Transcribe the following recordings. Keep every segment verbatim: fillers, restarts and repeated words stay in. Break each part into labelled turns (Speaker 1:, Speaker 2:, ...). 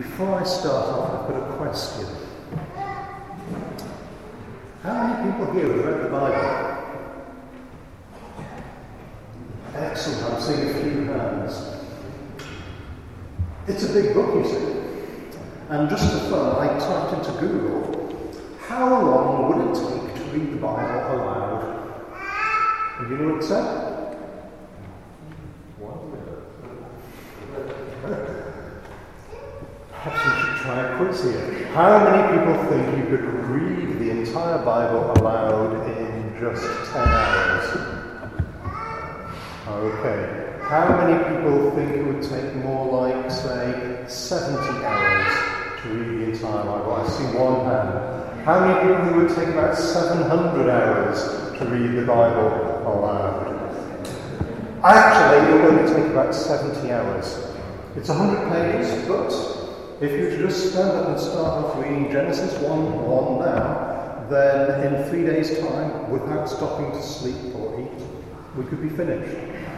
Speaker 1: Before I start off, I've got a question. How many people here have read the Bible? Excellent, I'm seeing a few hands. It's a big book, you see. And just for fun, I typed into Google, how long would it take to read the Bible aloud? And you know what it said? Perhaps we should try a quiz here. How many people think you could read the entire Bible aloud in just ten hours? Okay. How many people think it would take more like, say, seventy hours to read the entire Bible? I see one hand. How many people think it would take about seven hundred hours to read the Bible aloud? Actually, it will only take about seventy hours. It's one hundred pages, but if you just stand up and start off reading Genesis one one now, then in three days' time, without stopping to sleep or eat, we could be finished.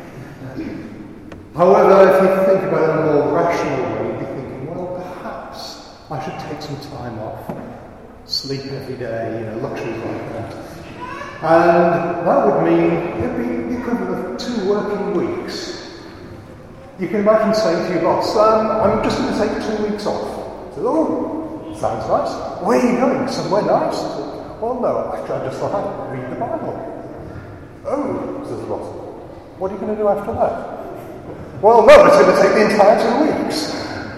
Speaker 1: However, if you think about it in a more rational way, you'd be thinking, well, perhaps I should take some time off, sleep every day, you know, luxuries like that. And that would mean it'd be the equivalent of two working weeks. You can imagine saying to your boss, um, I'm just going to take two weeks off. Says, oh, sounds nice. Where are you going? Somewhere nice? Well, no, actually, I just thought I'd read the Bible. Oh, says the boss. What are you going to do after that? Well, no, it's going to take the entire two weeks.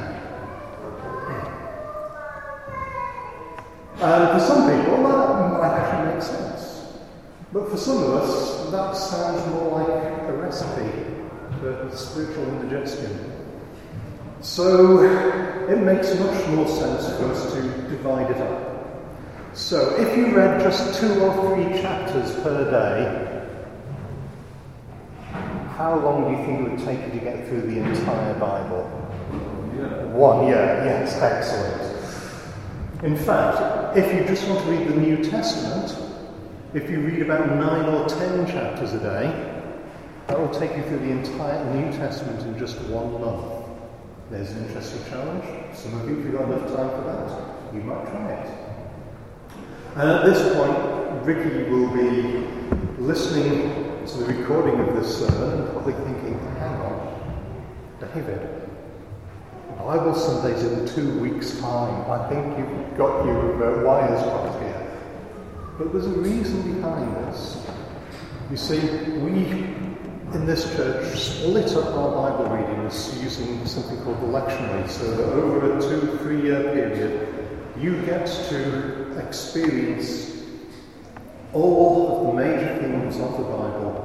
Speaker 1: And for some people, that might actually make sense. But for some of us, that sounds more like a recipe for spiritual indigestion. So it makes much more sense for us to divide it up. So if you read just two or three chapters per day, how long do you think it would take you to get through the entire Bible? Yeah. One year, yes, excellent. In fact, if you just want to read the New Testament, if you read about nine or ten chapters a day, that will take you through the entire New Testament in just one month. There's an interesting challenge. Some of you, if you've got enough time for that, you might try it. And at this point, Ricky will be listening to the recording of this sermon and probably thinking, hang on, David, Bible Sunday's in two weeks' time. I think you've got your uh, wires crossed here. But there's a reason behind this. You see, we in this church split up our Bible readings using something called the lectionary, so that over a two, three-year period, you get to experience all of the major themes of the Bible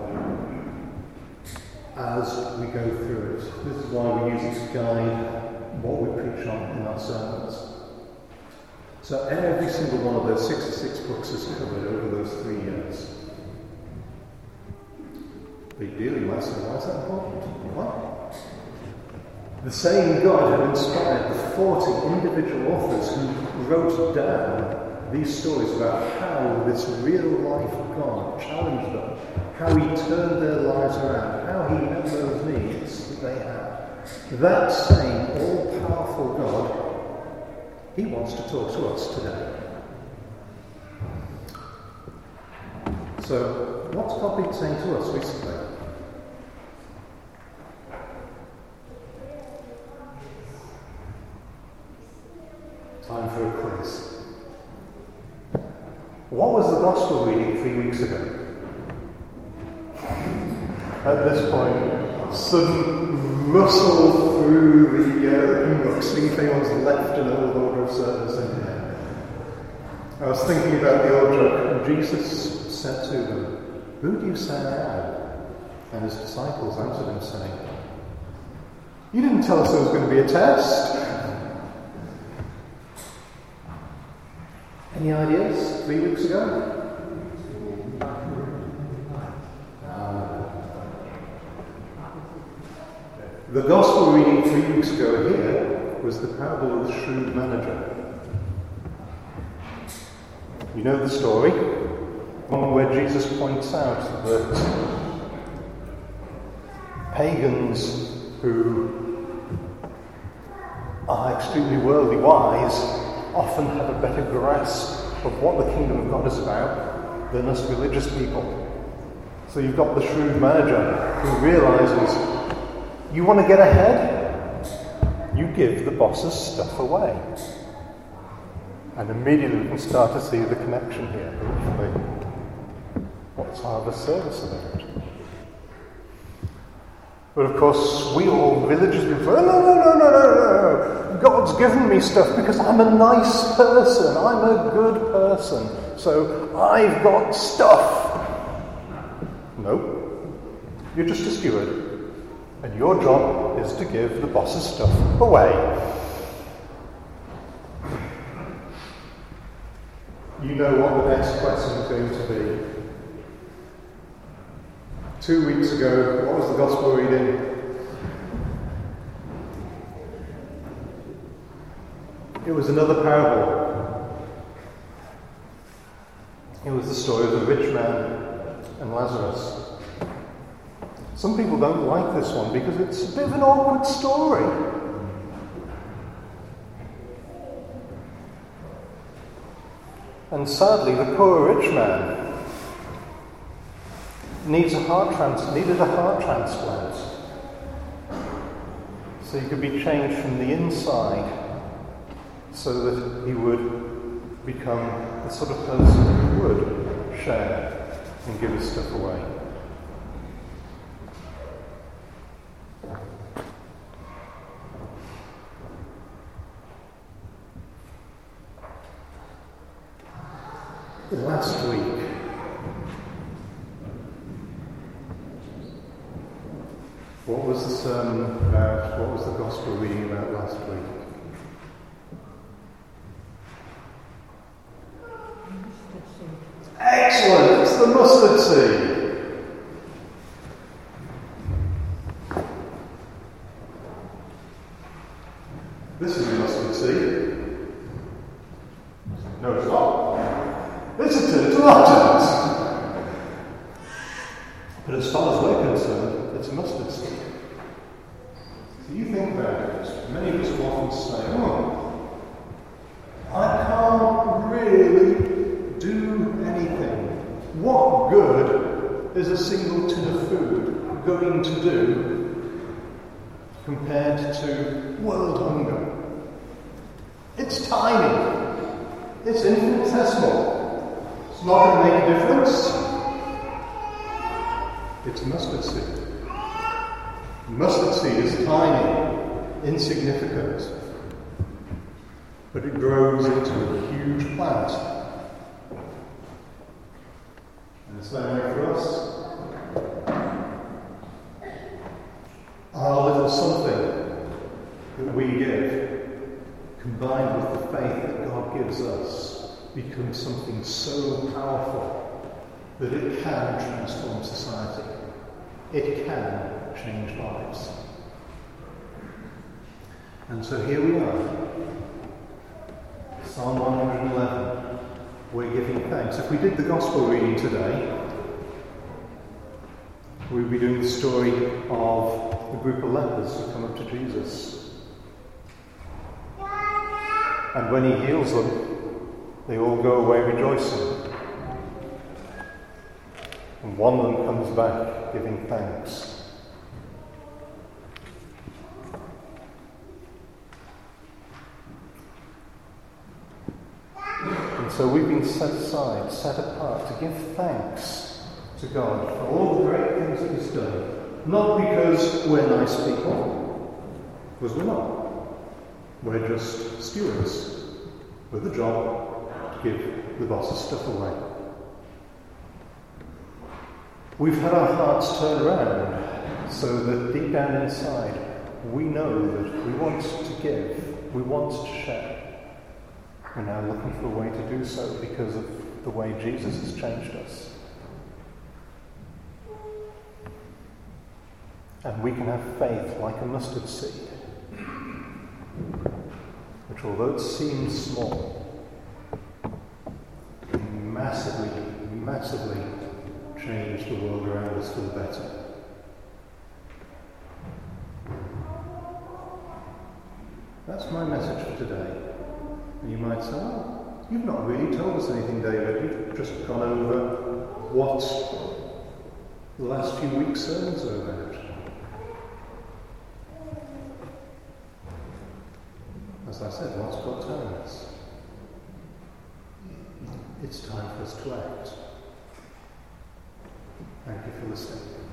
Speaker 1: as we go through it. This is why we use it to guide what we preach on in our sermons. So every single one of those sixty-six books is covered over those three years. Big deal, you might say, why is that important? Well, the same God who inspired the forty individual authors who wrote down these stories about how this real life God challenged them, how he turned their lives around, how he met those needs that they had. That same all-powerful God, he wants to talk to us today. So, what's God been saying to us recently? Time for a quiz. What was the gospel reading three weeks ago? At this point, sudden rustle through the uh, hymn book, see if anyone's left an old order of service in here. I was thinking about the old joke, and Jesus said to them, "Who do you say I am?" And his disciples answered him, saying, "You didn't tell us there was going to be a test." Any ideas? Three weeks ago? Uh, the gospel reading three weeks ago here was the parable of the shrewd manager. You know the story? One where Jesus points out that pagans who are are extremely worldly wise often have a better grasp of what the kingdom of God is about than us religious people. So you've got the shrewd manager who realizes, you want to get ahead? You give the boss's stuff away. And immediately we can start to see the connection here, hopefully. What's harvest service about? But of course, we all religious people say, no, no, no, no, no, no. God's given me stuff because I'm a nice person. I'm a good person. So I've got stuff. No. You're just a steward. And your job is to give the boss's stuff away. You know what the next question is going to be. Two weeks ago, what was the gospel reading? It was another parable. It was the story of the rich man and Lazarus. Some people don't like this one because it's a bit of an awkward story. And sadly, the poor rich man needs a heart trans- needed a heart transplant. So he could be changed from the inside so that he would become the sort of person who would share and give his stuff away. Last week, what was the sermon about? What was the gospel reading about last week? Excellent! It's the mustard seed. This is a mustard seed. No, it's not. It's a tin of tomatoes. But as far as we're concerned, it's a mustard seed. So you think about it. Many of us will often say, oh, I can't really do anything. What good is a single tin of food going to do compared to world hunger? It's tiny. It's infinitesimal. It's not going to make a difference. It's mustard seed. Mustard seed is tiny, insignificant, but it grows into a huge plant. And it's that way for us. Our little something that we give, combined with the faith that God gives us, becomes something so powerful that it can transform society. It can change lives. And so here we are. Psalm one hundred eleven. We're giving thanks. If we did the gospel reading today, we'd be doing the story of the group of lepers who come up to Jesus. And when he heals them, they all go away rejoicing. And one of them comes back giving thanks. And so we've been set aside, set apart to give thanks to God for all the great things that he's done. Not because we're nice people, because we're not. We're just stewards with a job to give the boss's stuff away. We've had our hearts turned around so that deep down inside we know that we want to give, we want to share. We're now looking for a way to do so because of the way Jesus has changed us. And we can have faith like a mustard seed, which although it seems small, can massively, massively change the world around us for the better. That's That's my message for today. And you might say, well, you've not really told us anything, David. You've just gone over what the last few weeks' sermons are about. As I said, what's God telling us? It's time for us to act. Thank you for listening.